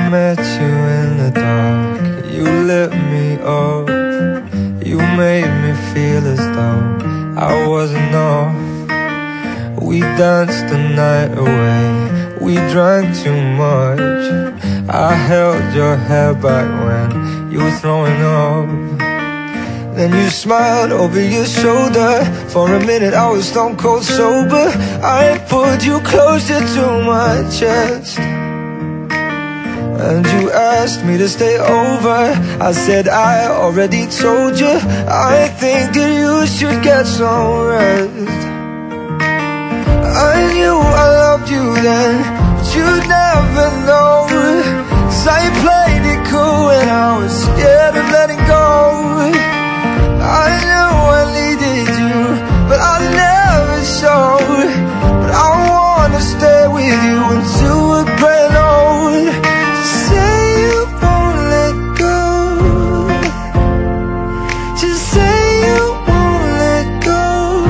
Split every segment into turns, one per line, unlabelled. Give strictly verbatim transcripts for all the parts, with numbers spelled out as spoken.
met you in the dark, you lit me up. You made me feel as though I wasn't off. We danced the night away, we drank too much. I held your hair back when you were throwing up. Then you smiled over your shoulder. For a minute I was stone cold sober. I pulled you closer to my chest, and you asked me to stay over. I said I already told you, I think that you should get some rest. I knew I loved you then, but you'd never know, 'cause I played it cool when I was scared of letting go. I knew I needed you, but I never showed. But I wanna stay with you until we're growing old. Just say you won't let go. Just say you won't let go.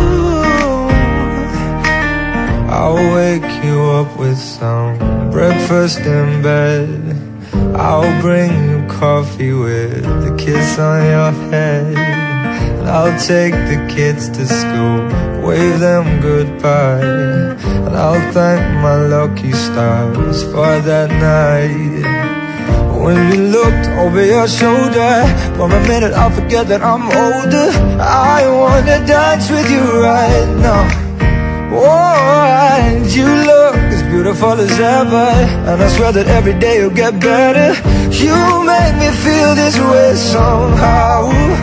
I'll wake you up with some breakfast in bed. I'll bring you coffee with a kiss on your head. I'll take the kids to school, wave them goodbye, and I'll thank my lucky stars for that night. When you looked over your shoulder, for a minute I forget that I'm older. I wanna dance with you right now. Oh, and you look as beautiful as ever, and I swear that every day you'll get better. You make me feel this way somehow.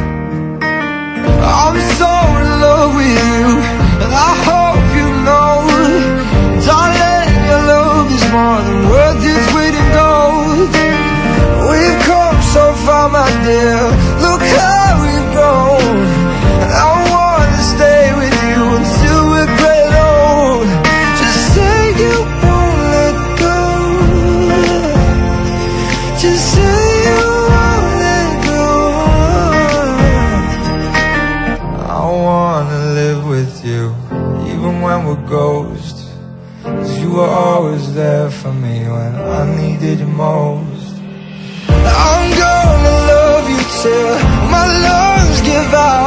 I'm so in love with you, and I hope you know, darling, your love is more than worth its weight in gold. We've come so far, my dear, look how we've grown. And I wanna stay with you until we're great old. Just say you won't let go. Just say you won't let go. I wanna live with you, even when we're ghosts, 'cause you were always there for me when I needed you most. I'm gonna love you till my lungs give out.